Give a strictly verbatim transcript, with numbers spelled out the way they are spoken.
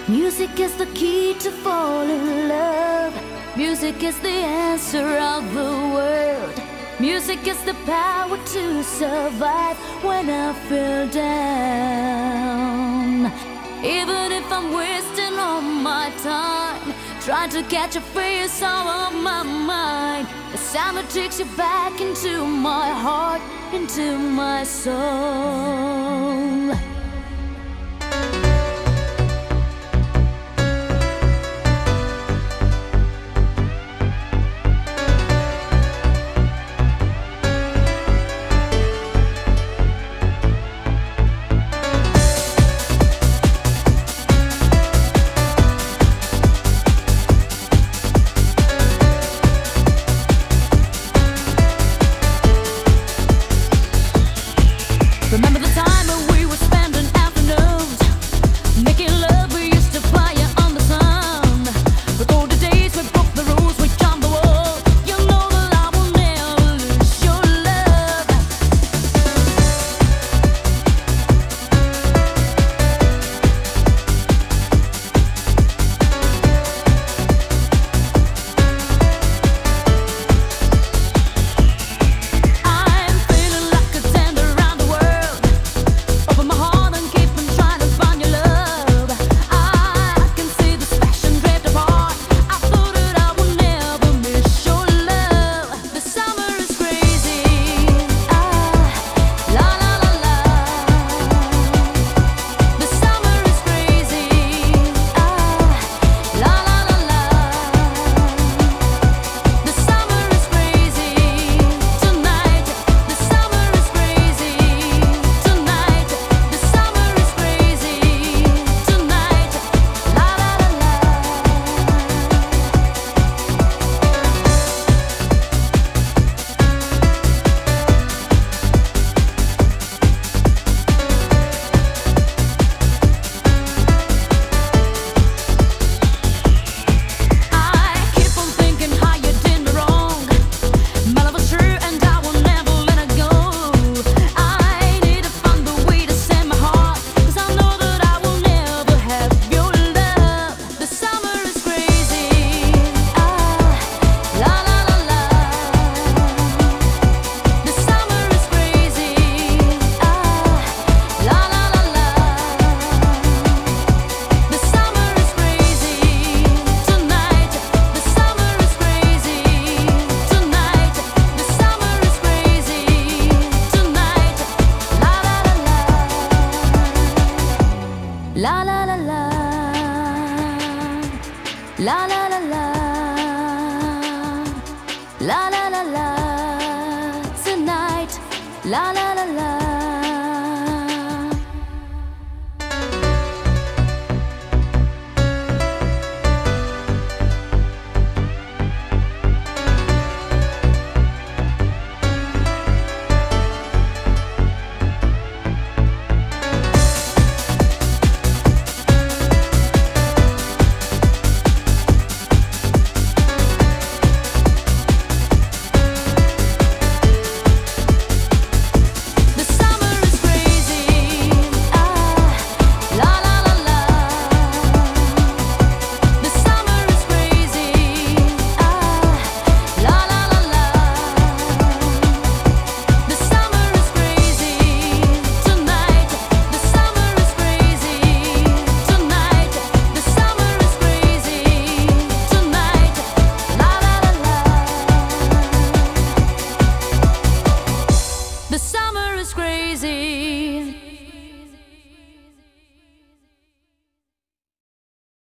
Music is the key to fall in love. Music is the answer of the world. Music is the power to survive when I feel down. Even if I'm wasting all my time trying to catch a face out of my mind, the sound that takes you back into my heart, into my soul. Remember the time when we were spending afternoons making love, we used to fire on the sun. With all the days we broke the rules, we jumped the wall. You know that I will never lose your love. I'm feeling like a tender around the world. Open my heart and keep on trying to find your love. I can see this passion drift apart. I thought that I would never miss your love. The summer is crazy. Ah, la la la la. The summer is crazy. Ah, la la la la. The summer is crazy tonight. The summer is crazy tonight. The summer is crazy tonight. La la la la. I keep on thinking how you did me wrong. My love was true and I will never let it go. I need to find a way to send my heart, 'cause I know that I will never have your love. The summer is crazy. Ah, la la la la. The summer is crazy. Ah, la la la la. The summer is crazy tonight. The summer is crazy tonight. The summer is crazy tonight. La la la la. La la la la. La la la la. La la la la. Tonight. La la la la. The summer is crazy. Ah, la la la la. The summer is crazy. Ah, la la la la. The summer is crazy tonight. The summer is crazy tonight. The summer is crazy tonight. La la la la. The summer is crazy.